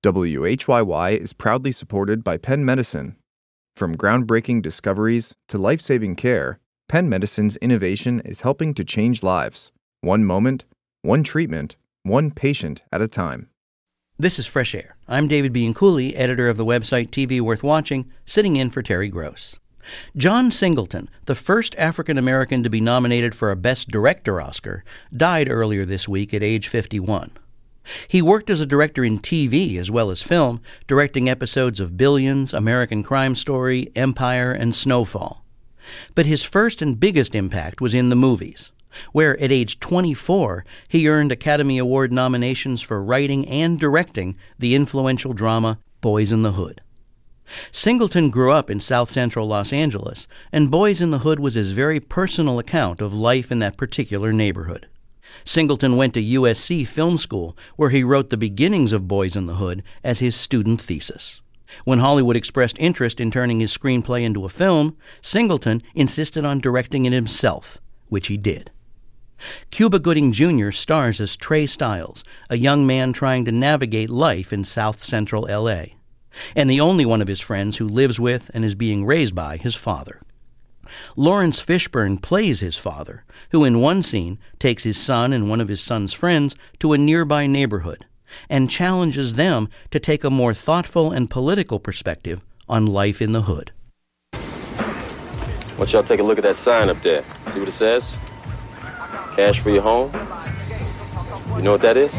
WHYY is proudly supported by Penn Medicine. From groundbreaking discoveries to life-saving care, Penn Medicine's innovation is helping to change lives. One moment, one treatment, one patient at a time. This is Fresh Air. I'm David Bianculli, editor of the website TV Worth Watching, sitting in for Terry Gross. John Singleton, the first African-American to be nominated for a Best Director Oscar, died earlier this week at age 51. He worked as a director in TV as well as film, directing episodes of Billions, American Crime Story, Empire, and Snowfall. But his first and biggest impact was in the movies, where at age 24 he earned Academy Award nominations for writing and directing the influential drama Boys in the Hood. Singleton grew up in South Central Los Angeles, and Boys in the Hood was his very personal account of life in that particular neighborhood. Singleton went to USC Film School, where he wrote the beginnings of Boys in the Hood as his student thesis. When Hollywood expressed interest in turning his screenplay into a film, Singleton insisted on directing it himself, which he did. Cuba Gooding Jr. stars as Trey Styles, a young man trying to navigate life in South Central L.A., and the only one of his friends who lives with and is being raised by his father. Lawrence Fishburne plays his father, who in one scene takes his son and one of his son's friends to a nearby neighborhood and challenges them to take a more thoughtful and political perspective on life in the hood. I want y'all to take a look at that sign up there. See what it says? Cash for your home. You know what that is?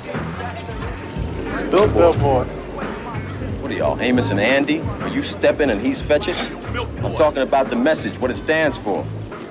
Billboard. What are y'all, Amos and Andy? Are you stepping and he's fetching? I'm talking about the message, what it stands for.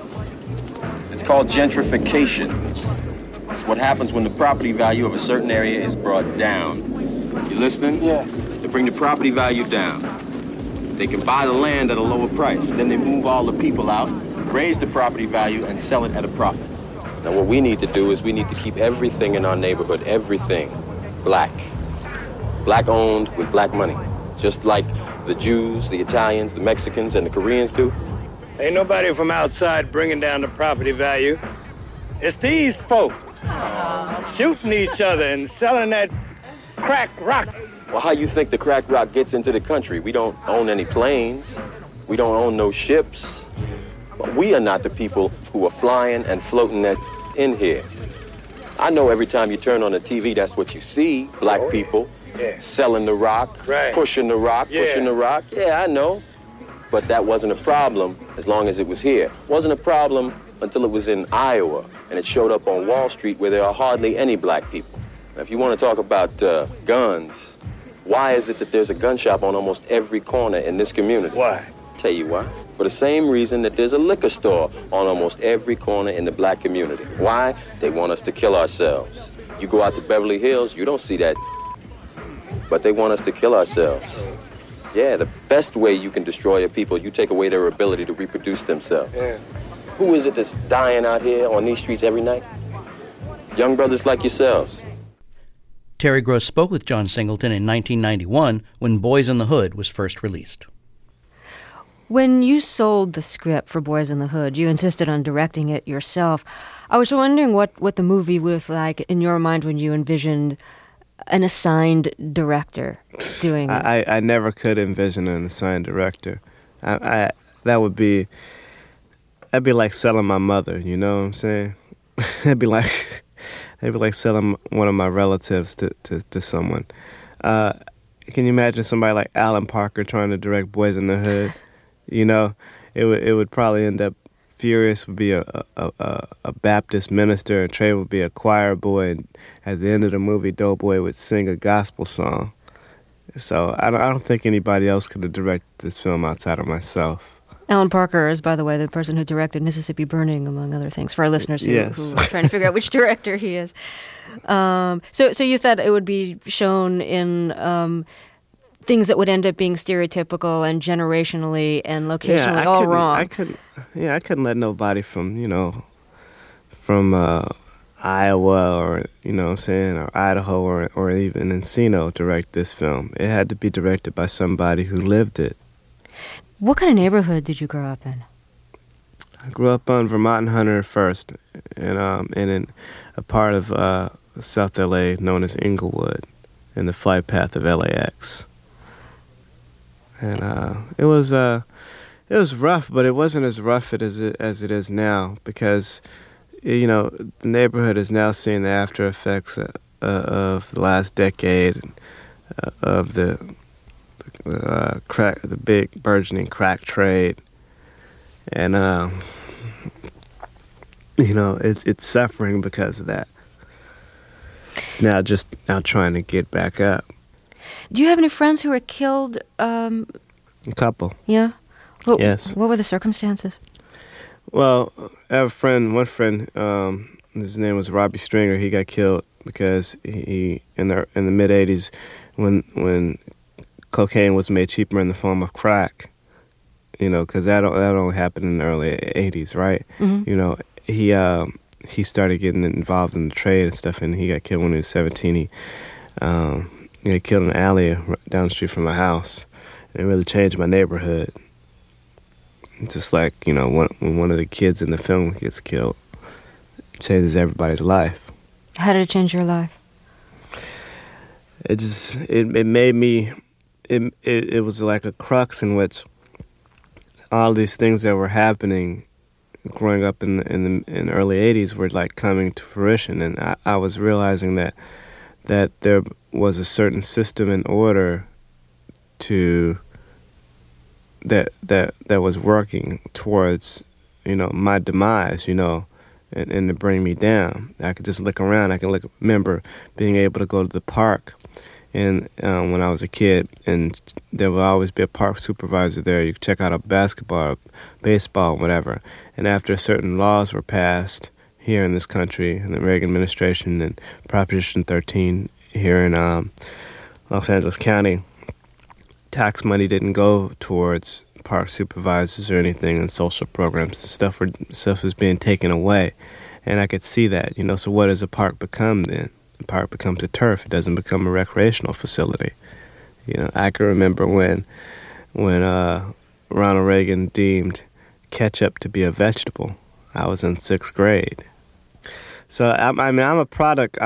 It's called gentrification. It's what happens when the property value of a certain area is brought down. You listening? Yeah. To bring the property value down. They can buy the land at a lower price. Then they move all the people out, raise the property value, and sell it at a profit. Now what we need to do is we need to keep everything in our neighborhood, everything, black. Black owned with black money. Just like the Jews, the Italians, the Mexicans, and the Koreans do. Ain't nobody from outside bringing down the property value. It's these folk shooting each other and selling that crack rock. Well, how you think the crack rock gets into the country? We don't own any planes. We don't own no ships. But we are not the people who are flying and floating that in here. I know every time you turn on the TV, that's what you see. Black people. Yeah. Selling the rock, right. pushing the rock, Yeah. pushing the rock. Yeah, I know. But that wasn't a problem as long as it was here. Wasn't a problem until it was in Iowa and it showed up on Wall Street where there are hardly any black people. Now, if you want to talk about guns, why is it that there's a gun shop on almost every corner in this community? Why? Tell you why. For the same reason that there's a liquor store on almost every corner in the black community. Why? They want us to kill ourselves. You go out to Beverly Hills, you don't see that. But they want us to kill ourselves. Yeah, the best way you can destroy a people, you take away their ability to reproduce themselves. Yeah. Who is it that's dying out here on these streets every night? Young brothers like yourselves. Terry Gross spoke with John Singleton in 1991 when Boys in the Hood was first released. When you sold the script for Boys in the Hood, you insisted on directing it yourself. I was wondering what the movie was like in your mind when you envisioned an assigned director doing it. I never could envision an assigned director. That'd be like selling my mother, you know what I'm saying? It'd be like selling one of my relatives to someone. Can you imagine somebody like Alan Parker trying to direct Boys in the Hood? You know, it would probably end up Furious would be a Baptist minister, and Trey would be a choir boy, and at the end of the movie, Doughboy would sing a gospel song. So I don't think anybody else could have directed this film outside of myself. Alan Parker is, by the way, the person who directed Mississippi Burning, among other things, for our listeners who are trying to figure out which director he is. So you thought it would be shown in things that would end up being stereotypical and generationally and locationally all wrong. I couldn't let nobody from Iowa or, you know what I'm saying, or Idaho or even Encino direct this film. It had to be directed by somebody who lived it. What kind of neighborhood did you grow up in? I grew up on Vermont and 101st, and in a part of South LA known as Inglewood. in the flight path of LAX. And it was rough, but it wasn't as rough as it is now, because the neighborhood is now seeing the after effects of the last decade of the big burgeoning crack trade, and it's suffering because of that. It's now trying to get back up. Do you have any friends who were killed? A couple. Yeah? Yes. What were the circumstances? Well, I have one friend, his name was Robbie Stringer. He got killed because he in the mid-'80s, when cocaine was made cheaper in the form of crack, because that only happened in the early 80s, right? Mm-hmm. He started getting involved in the trade and stuff, and he got killed when he was 17. He got killed in an alley down the street from my house. And it really changed my neighborhood. Just like, when one of the kids in the film gets killed, it changes everybody's life. How did it change your life? It made me, it was like a crux in which all these things that were happening growing up in the early 80s were like coming to fruition, and I was realizing that there was a certain system and order that was working towards my demise, and to bring me down. I could just look around. I can remember being able to go to the park, and when I was a kid, and there would always be a park supervisor there. You could check out a basketball, baseball, whatever. And after certain laws were passed here in this country, in the Reagan administration, and Proposition 13 here in Los Angeles County, tax money didn't go towards park supervisors or anything, and social programs. Stuff was being taken away, and I could see that. So what does a park become then? The park becomes a turf. It doesn't become a recreational facility. I can remember when Ronald Reagan deemed ketchup to be a vegetable. I was in 6th grade. So I'm a product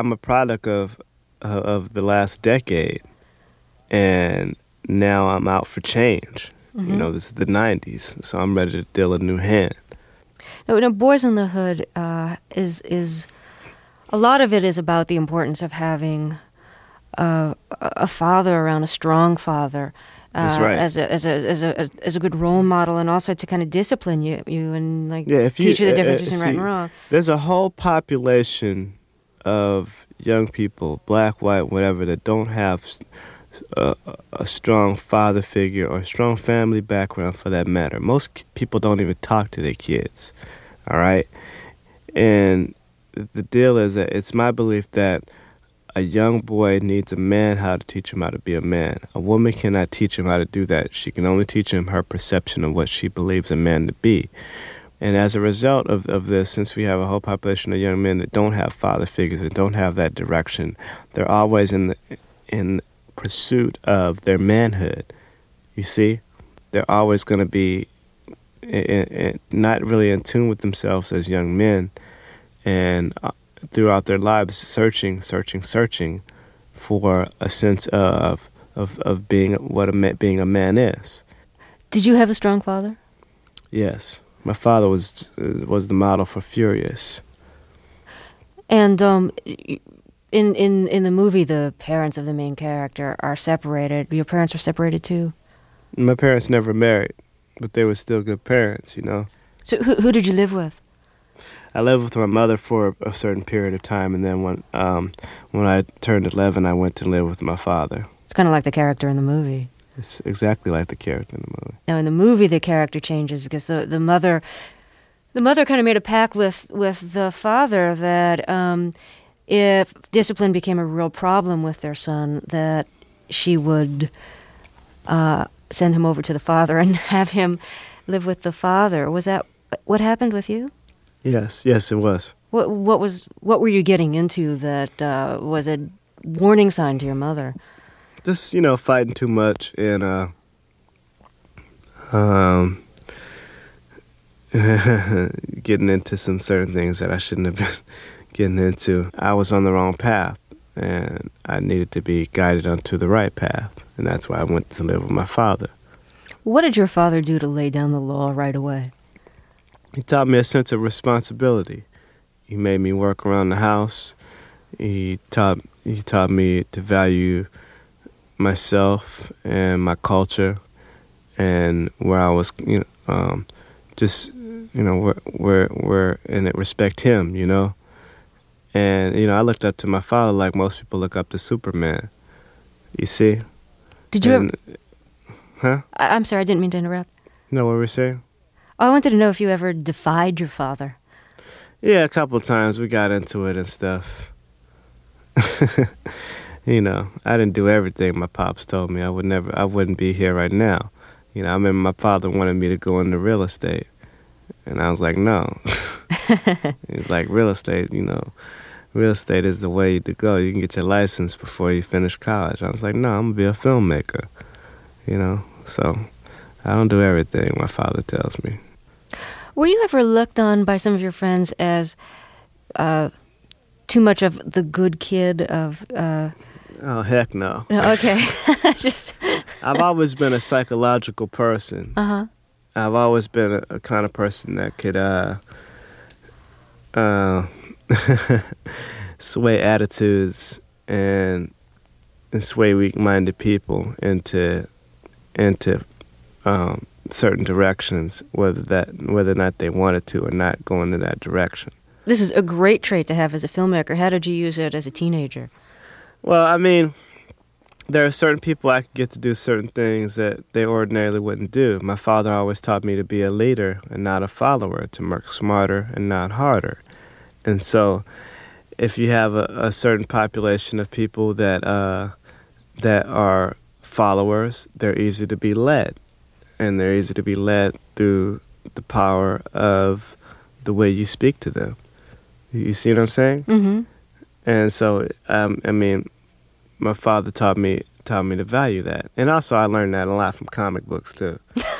of the last decade, and now I'm out for change. Mm-hmm. This is the 90s, so I'm ready to deal a new hand. Now, Boys in the Hood is a lot of it is about the importance of having a father around, a strong father. That's right. As a good role model, and also to kind of discipline you and teach you the difference between right and wrong. There's a whole population of young people, black, white, whatever, that don't have a strong father figure or a strong family background, for that matter. Most people don't even talk to their kids, all right? And the deal is that it's my belief that a young boy needs a man how to teach him how to be a man. A woman cannot teach him how to do that. She can only teach him her perception of what she believes a man to be. And as a result of this, since we have a whole population of young men that don't have father figures, that don't have that direction, they're always in pursuit of their manhood. You see? They're always going to be not really in tune with themselves as young men, and throughout their lives searching for a sense of being being a man is. Did you have a strong father? Yes. My father was the model for Furious. And in the movie, the parents of the main character are separated. Your parents were separated too? My parents never married, but they were still good parents, So who did you live with? I lived with my mother for a certain period of time, and then when I turned 11, I went to live with my father. It's kind of like the character in the movie. It's exactly like the character in the movie. Now, in the movie, the character changes because the mother kind of made a pact with the father that if discipline became a real problem with their son, that she would send him over to the father and have him live with the father. Was that what happened with you? Yes, it was. What were you getting into that was a warning sign to your mother? Just, fighting too much and getting into some certain things that I shouldn't have been getting into. I was on the wrong path. and I needed to be guided onto the right path, and that's why I went to live with my father. What did your father do to lay down the law right away? He taught me a sense of responsibility. He made me work around the house. He taught me to value myself and my culture, and where I was, where and it respect him, And I looked up to my father like most people look up to Superman. You see? Did you? Huh? I'm sorry, I didn't mean to interrupt. No, what were we saying? Oh, I wanted to know if you ever defied your father. Yeah, a couple of times we got into it and stuff. I didn't do everything my pops told me. I wouldn't be here right now. I remember my father wanted me to go into real estate. And I was like, no. He's like, real estate, real estate is the way to go. You can get your license before you finish college. I was like, no, I'm going to be a filmmaker, So I don't do everything my father tells me. Were you ever looked on by some of your friends as too much of the good kid of... Oh, heck no. Okay. I've always been a psychological person. Uh-huh. I've always been a kind of person that could sway attitudes and sway weak-minded people into certain directions, whether or not they wanted to or not go into that direction. This is a great trait to have as a filmmaker. How did you use it as a teenager? Well, I mean, there are certain people I could get to do certain things that they ordinarily wouldn't do. My father always taught me to be a leader and not a follower, to work smarter and not harder. And so if you have a certain population of people that are followers, they're easy to be led. And they're easy to be led through the power of the way you speak to them. You see what I'm saying? Mm-hmm. And so, my father taught me to value that. And also I learned that a lot from comic books, too.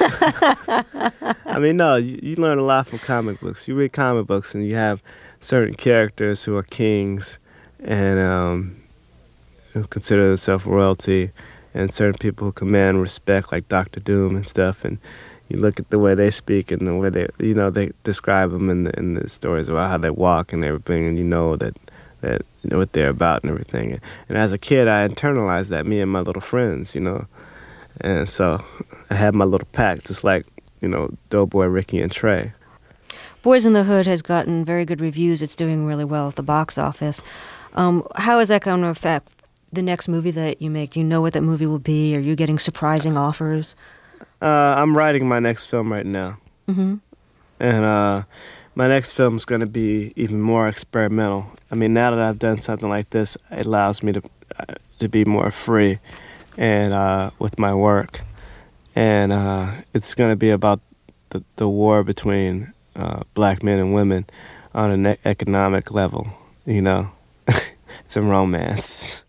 You learn a lot from comic books. You read comic books and you have certain characters who are kings and who consider themselves royalty, and certain people who command respect, like Dr. Doom and stuff. And you look at the way they speak and the way they describe them in the stories about how they walk and everything, and that what they're about and everything. And as a kid, I internalized that, me and my little friends, And so I had my little pack, just like, Doughboy, Ricky, and Trey. Boys in the Hood has gotten very good reviews. It's doing really well at the box office. How is that going to affect the next movie that you make? Do you know what that movie will be? Are you getting surprising offers? I'm writing my next film right now. Mm-hmm. And my next film is going to be even more experimental. Now that I've done something like this, it allows me to be more free and with my work. And it's going to be about the war between black men and women on an economic level, It's a romance.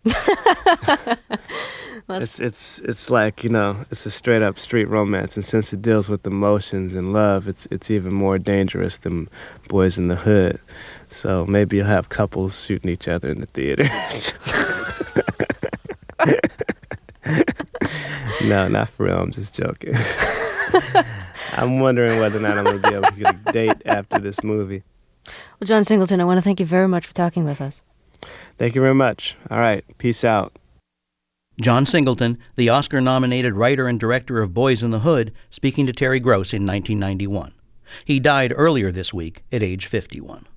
It's like, it's a straight up street romance, and since it deals with emotions and love, it's even more dangerous than Boys in the Hood. So maybe you'll have couples shooting each other in the theaters. No, not for real. I'm just joking. I'm wondering whether or not I'm going to be able to get a date after this movie. Well, John Singleton, I want to thank you very much for talking with us. Thank you very much. All right. Peace out. John Singleton, the Oscar-nominated writer and director of Boys in the Hood, speaking to Terry Gross in 1991. He died earlier this week at age 51.